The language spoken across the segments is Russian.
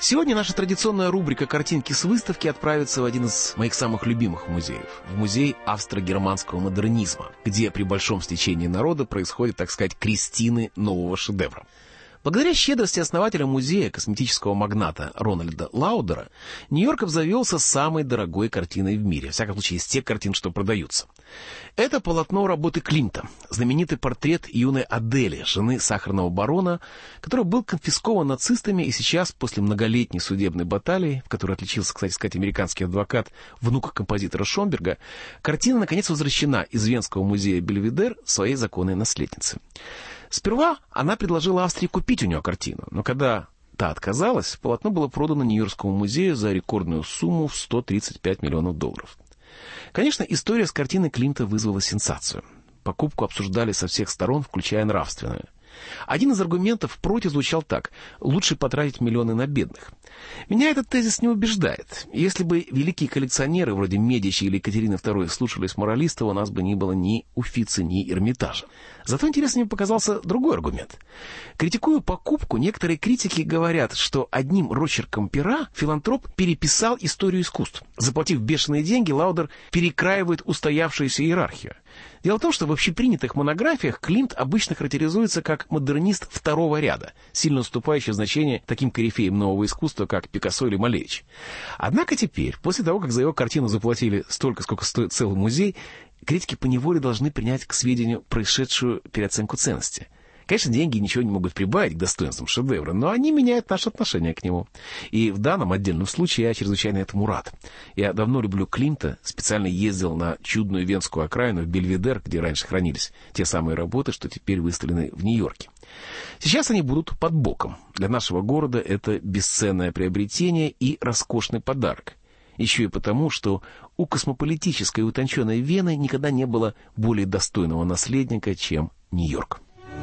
Сегодня наша традиционная рубрика «Картинки с выставки» отправится в один из моих самых любимых музеев. В музей австро-германского модернизма, где при большом стечении народа происходят, так сказать, крестины нового шедевра. Благодаря щедрости основателя музея, косметического магната Рональда Лаудера, Нью-Йорк обзавелся самой дорогой картиной в мире, во всяком случае из тех картин, что продаются. Это полотно работы Климта, знаменитый портрет юной Адели, жены сахарного барона, который был конфискован нацистами, и сейчас, после многолетней судебной баталии, в которой отличился, кстати сказать, американский адвокат, внук композитора Шонберга, картина, наконец, возвращена из Венского музея Бельведер своей законной наследнице. Сперва она предложила Австрии купить у нее картину, но когда та отказалась, полотно было продано Нью-Йоркскому музею за рекордную сумму в $135 миллионов. Конечно, история с картиной Климта вызвала сенсацию. Покупку обсуждали со всех сторон, включая нравственную. Один из аргументов против звучал так: лучше потратить миллионы на бедных. Меня этот тезис не убеждает. Если бы великие коллекционеры вроде Медичи или Екатерины II слушались моралистов, у нас бы не было ни Уффици, ни Эрмитажа. Зато интересным мне показался другой аргумент. Критикуя покупку, некоторые критики говорят, что одним росчерком пера филантроп переписал историю искусств. Заплатив бешеные деньги, Лаудер перекраивает устоявшуюся иерархию. Дело в том, что в общепринятых монографиях Климт обычно характеризуется как модернист второго ряда, сильно уступающий в значении таким корифеям нового искусства, как Пикассо или Малевич. Однако теперь, после того, как за его картину заплатили столько, сколько стоит целый музей, критики поневоле должны принять к сведению происшедшую переоценку ценности. Конечно, деньги ничего не могут прибавить к достоинствам шедевра, но они меняют наше отношение к нему. И в данном отдельном случае я чрезвычайно этому рад. Я давно люблю Климта, специально ездил на чудную венскую окраину в Бельведер, где раньше хранились те самые работы, что теперь выставлены в Нью-Йорке. Сейчас они будут под боком. Для нашего города это бесценное приобретение и роскошный подарок. Еще и потому, что у космополитической и утонченной Вены никогда не было более достойного наследника, чем Нью-Йорк.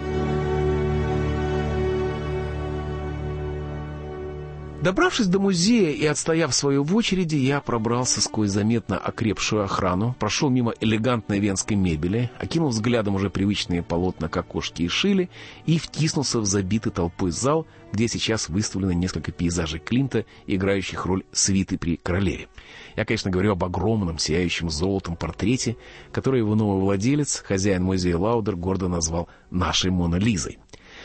Добравшись до музея и отстояв свою в очереди, я пробрался сквозь заметно окрепшую охрану, прошел мимо элегантной венской мебели, окинул взглядом уже привычные полотна Кокошки и Шили и втиснулся в забитый толпой зал, где сейчас выставлены несколько пейзажей Климта, играющих роль свиты при королеве. Я, конечно, говорю об огромном, сияющем золотом портрете, который его новый владелец, хозяин музея Лаудер, гордо назвал «нашей Моной Лизой».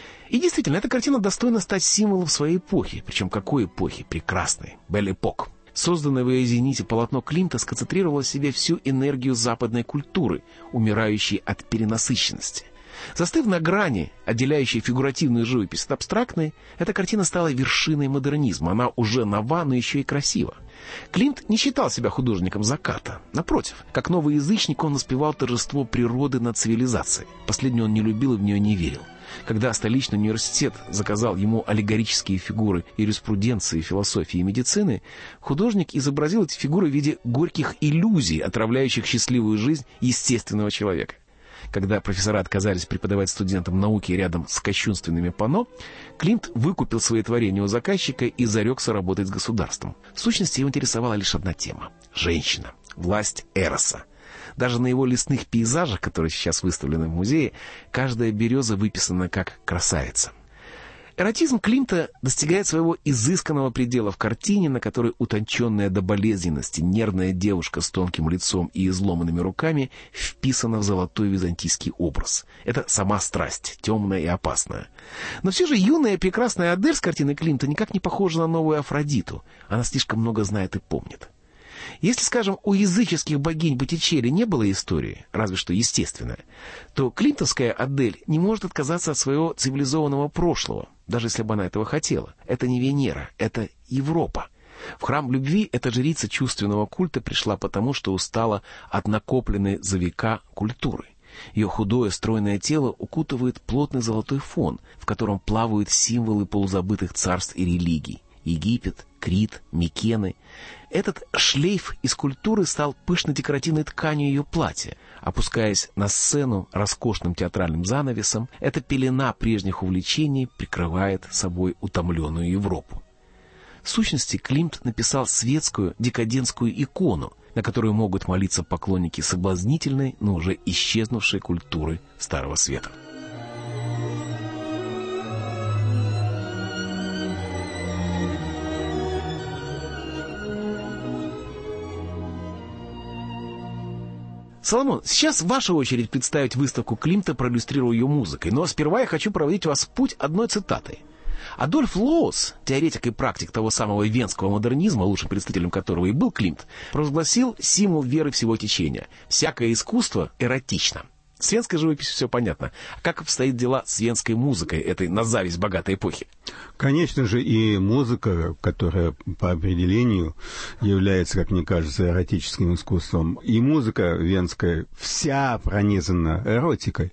И действительно, эта картина достойна стать символом своей эпохи. Причем какой эпохи? Прекрасной. Belle Époque. Созданное в ее зените полотно Климта сконцентрировало в себе всю энергию западной культуры, умирающей от перенасыщенности. Застыв на грани, отделяющей фигуративную живопись от абстрактной, эта картина стала вершиной модернизма. Она уже нова, но еще и красива. Климт не считал себя художником заката. Напротив, как новый язычник, он воспевал торжество природы над цивилизацией. Последнюю он не любил и в нее не верил. Когда столичный университет заказал ему аллегорические фигуры юриспруденции, философии и медицины, художник изобразил эти фигуры в виде горьких иллюзий, отравляющих счастливую жизнь естественного человека. Когда профессора отказались преподавать студентам науки рядом с кощунственными панно, Климт выкупил свои творения у заказчика и зарекся работать с государством. В сущности, его интересовала лишь одна тема – женщина, власть Эроса. Даже на его лесных пейзажах, которые сейчас выставлены в музее, каждая береза выписана как красавица. Эротизм Климта достигает своего изысканного предела в картине, на которой утонченная до болезненности нервная девушка с тонким лицом и изломанными руками вписана в золотой византийский образ. Это сама страсть, темная и опасная. Но все же юная прекрасная Адель с картины Климта никак не похожа на новую Афродиту. Она слишком много знает и помнит. Если, скажем, у языческих богинь Боттичелли не было истории, разве что естественная, то климтовская Адель не может отказаться от своего цивилизованного прошлого, даже если бы она этого хотела. Это не Венера, это Европа. В храм любви эта жрица чувственного культа пришла потому, что устала от накопленной за века культуры. Ее худое, стройное тело укутывает плотный золотой фон, в котором плавают символы полузабытых царств и религий. Египет, Крит, Микены. Этот шлейф из культуры стал пышно-декоративной тканью ее платья. Опускаясь на сцену роскошным театральным занавесом, эта пелена прежних увлечений прикрывает собой утомленную Европу. В сущности, Климт написал светскую декадентскую икону, на которую могут молиться поклонники соблазнительной, но уже исчезнувшей культуры Старого Света. Соломон, сейчас ваша очередь представить выставку Климта, проиллюстрируя ее музыкой. Но сперва я хочу проводить вас в путь одной цитатой. Адольф Лоос, теоретик и практик того самого венского модернизма, лучшим представителем которого и был Климт, провозгласил символ веры всего течения. Всякое искусство эротично. С венской живописью все понятно. А как обстоят дела с венской музыкой этой на зависть богатой эпохи? Конечно же, и музыка, которая по определению является, как мне кажется, эротическим искусством, и музыка венская вся пронизана эротикой.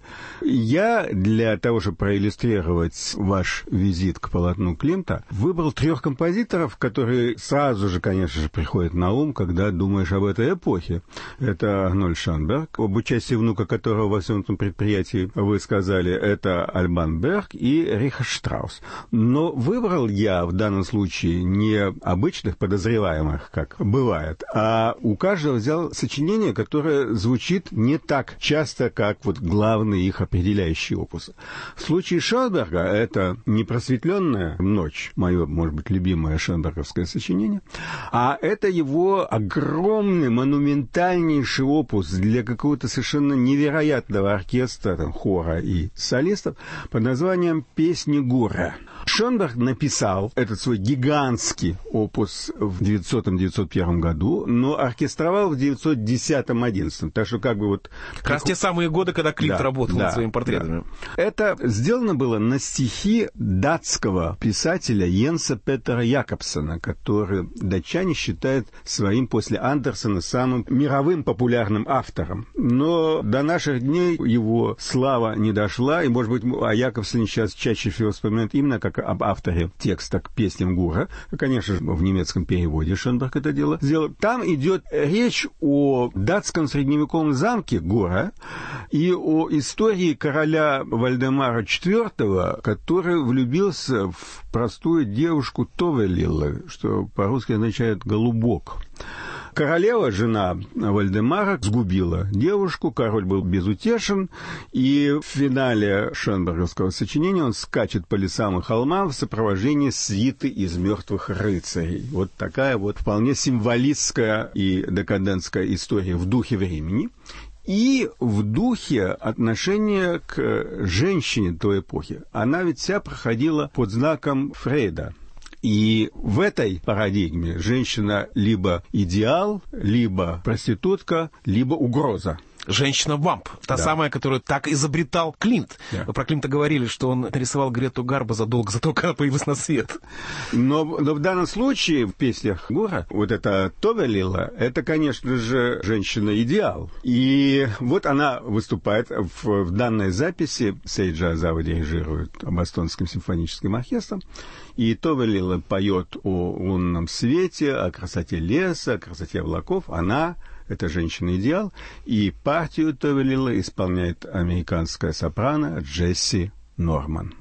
Я для того, чтобы проиллюстрировать ваш визит к полотну Климта, выбрал 3 композиторов, которые сразу же, конечно же, приходят на ум, когда думаешь об этой эпохе. Это Арнольд Шонберг, об участии внука которого во всем этом предприятии вы сказали, это Альбан Берг и Рихард Штраус. Но выбрал я в данном случае не обычных подозреваемых, как бывает, а у каждого взял сочинение, которое звучит не так часто, как вот главные их определяющие опусы. В случае Шонберга это «Непросветленная ночь», мое, может быть, любимое шонберговское сочинение, а это его огромный, монументальнейший опус для какого-то совершенно невероятного оркестра, там, хора и солистов под названием «Песни Гура». Шонберг написал этот свой гигантский опус в 900-901 году, но оркестровал в 910-11. Так что как бы вот... Как раз те самые годы, когда Климт работал над своими портретами. Да. Это сделано было на стихи датского писателя Йенса Петера Якобсона, который датчане считают своим после Андерсена самым мировым популярным автором. Но до наших дней его слава не дошла, и, может быть, о Якобсоне сейчас чаще всего вспоминают именно как об авторе текста к песням Гура. Конечно же, в немецком переводе Шонберг это дело сделал. Там идет речь о датском средневековом замке Гура и о истории короля Вальдемара IV, который влюбился в простую девушку Товелилла, что по-русски означает «голубок». Королева, жена Вальдемара, сгубила девушку, король был безутешен, и в финале шонберговского сочинения он скачет по лесам и холмам в сопровождении свиты из мертвых рыцарей. Вот такая вот вполне символистская и декадентская история в духе времени. И в духе отношения к женщине той эпохи. Она ведь вся проходила под знаком Фрейда. И в этой парадигме женщина либо идеал, либо проститутка, либо угроза. Женщина-вамп, та самая, которую так изобретал Климт. Да. Вы про Климта говорили, что он нарисовал Грету Гарбо задолго до того, как она появилась на свет. Но в данном случае в песнях Гура вот эта Товелилла, это, конечно же, женщина-идеал. И вот она выступает в данной записи, Сейджа Азава дирижирует Бостонским симфоническим оркестром, и Товелилла поет о лунном свете, о красоте леса, о красоте облаков. Она... Это женщина-идеал, и партию Товелилла исполняет американская сопрано Джесси Норман.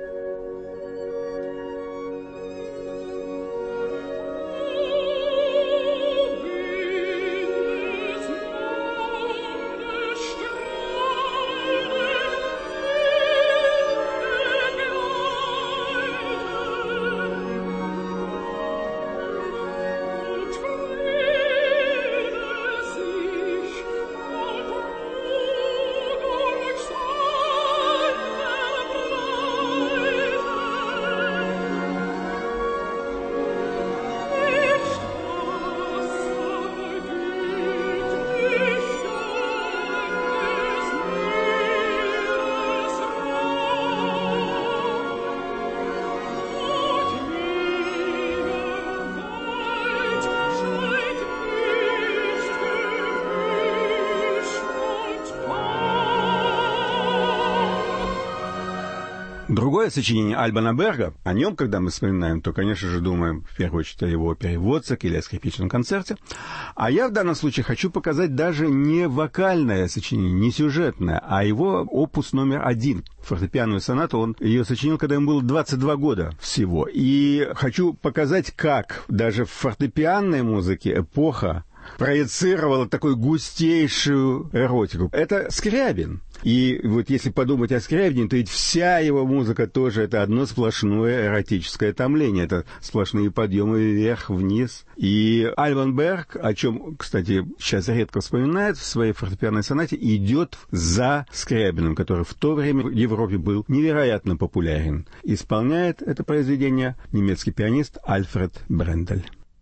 Другое сочинение Альбана Берга, о нем, когда мы вспоминаем, то, конечно же, думаем в первую очередь о его опере «Воцик» или о скрипичном концерте. А я в данном случае хочу показать даже не вокальное сочинение, не сюжетное, а его опус номер 1, фортепианную сонату. Он ее сочинил, когда ему было 22 года всего. И хочу показать, как даже в фортепианной музыке эпоха проецировала такую густейшую эротику. Это Скрябин. И вот если подумать о Скрябине, то ведь вся его музыка тоже это одно сплошное эротическое томление. Это сплошные подъемы вверх-вниз. И Альван Берг, о чем, кстати, сейчас редко вспоминает в своей фортепианной сонате, идет за Скрябиным, который в то время в Европе был невероятно популярен. Исполняет это произведение немецкий пианист Альфред Брендель.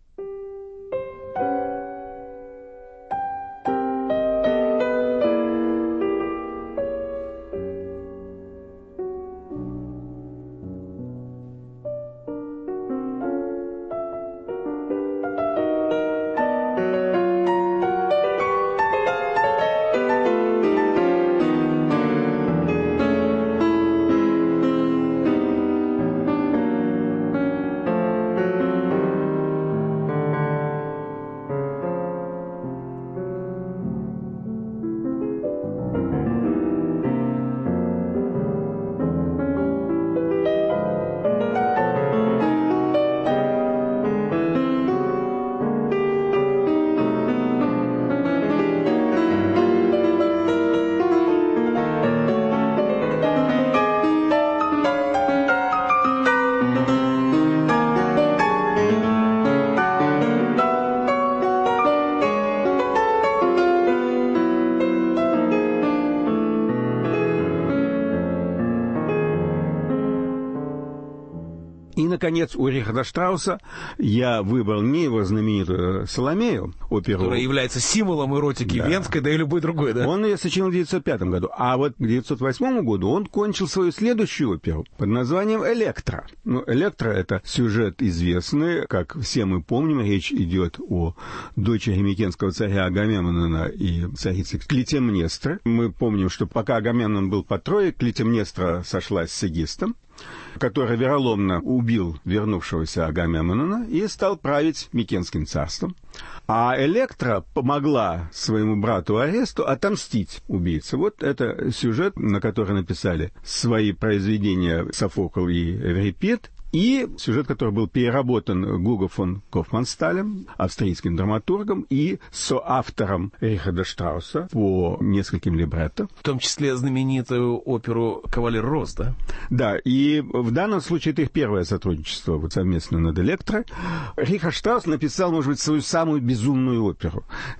И, наконец, у Рихарда Штрауса я выбрал не его знаменитую «Соломею», оперу, которая является символом эротики венской, да и любой другой, да? Он ее сочинил в 1905 году. А вот к 1908 году он кончил свою следующую оперу под названием «Электра». Ну, «Электра» — это сюжет известный, как все мы помним, речь идет о дочери микенского царя Агамемнона и царицы Клитемнестры. Мы помним, что пока Агамемнон был под Троей, Клитемнестра сошлась с Эгистом, который вероломно убил вернувшегося Агамемнона и стал править Микенским царством. А Электра помогла своему брату Аресту отомстить убийце. Вот это сюжет, на который написали свои произведения Софокл и Эврипид, и сюжет, который был переработан Гуго фон Гофмансталем, австрийским драматургом, и соавтором Рихарда Штрауса по нескольким либретто. В том числе знаменитую оперу «Кавалер Роз», да? Да, и в данном случае это их первое сотрудничество вот, совместно над «Электро». Рихард Штраус написал, может быть, свою самую безумную оперу.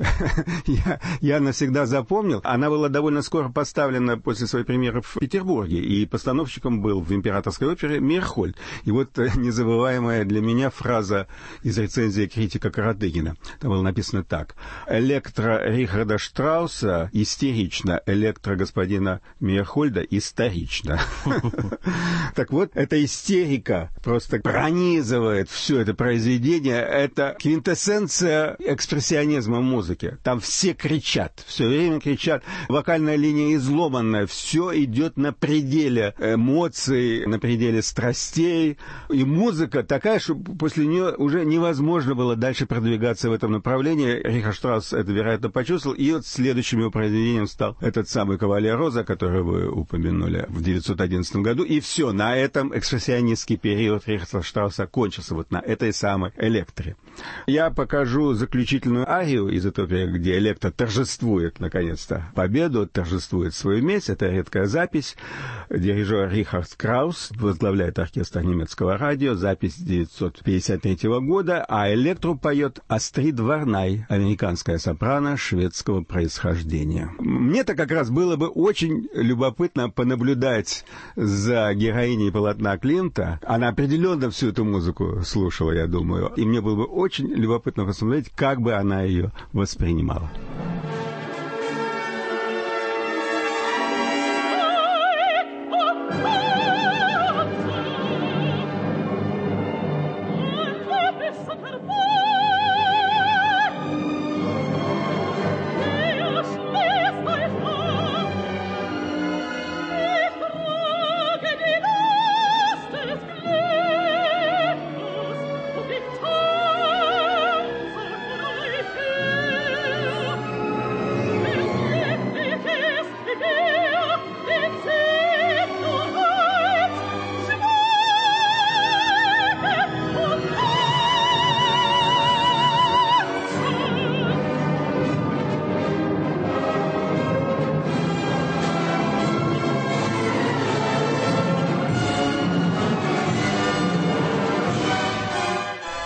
Я навсегда запомнил. Она была довольно скоро поставлена после своей премьеры в Петербурге, и постановщиком был в Императорской опере Мейерхольд. И вот незабываемая для меня фраза из рецензии критика Каратыгина. Там было написано так. «Электро Рихарда Штрауса истерично, электро господина Мейерхольда исторично». Так вот, эта истерика просто пронизывает все это произведение. Это квинтэссенция экспрессионизма в музыке. Там все кричат, все время кричат. Вокальная линия изломанная, все идет на пределе эмоций, на пределе страстей. И музыка такая, что после нее уже невозможно было дальше продвигаться в этом направлении. Рихард Штраус это, вероятно, почувствовал. И вот следующим его произведением стал этот самый «Кавалер Роза», который вы упомянули в 1911 году. И все, на этом экспрессионистский период Рихарда Штрауса кончился, вот на этой самой «Электре». Я покажу заключительную арию из этой оперы, где Электра торжествует, наконец-то, победу, торжествует свою месть. Это редкая запись. Дирижер Рихард Краус возглавляет оркестр немецкого радио, запись 1953 года, а Электру поет Астрид Варнай, американская сопрано шведского происхождения. Мне-то как раз было бы очень любопытно понаблюдать за героиней полотна Климта. Она определенно всю эту музыку слушала, я думаю, и мне было бы очень любопытно посмотреть, как бы она ее воспринимала.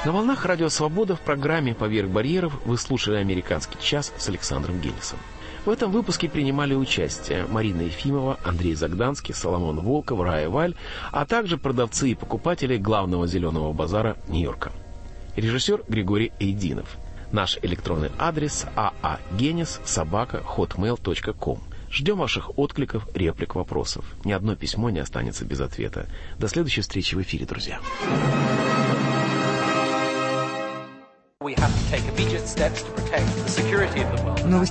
На волнах Радио Свобода в программе «Поверх барьеров» вы слушали «Американский час» с Александром Гелесом. В этом выпуске принимали участие Марина Ефимова, Андрей Загданский, Соломон Волков, Рая Валь, а также продавцы и покупатели главного зеленого базара Нью-Йорка. Режиссер Григорий Эйдинов. Наш электронный адрес aagenes@hotmail.com. Ждем ваших откликов, реплик, вопросов. Ни одно письмо не останется без ответа. До следующей встречи в эфире, друзья.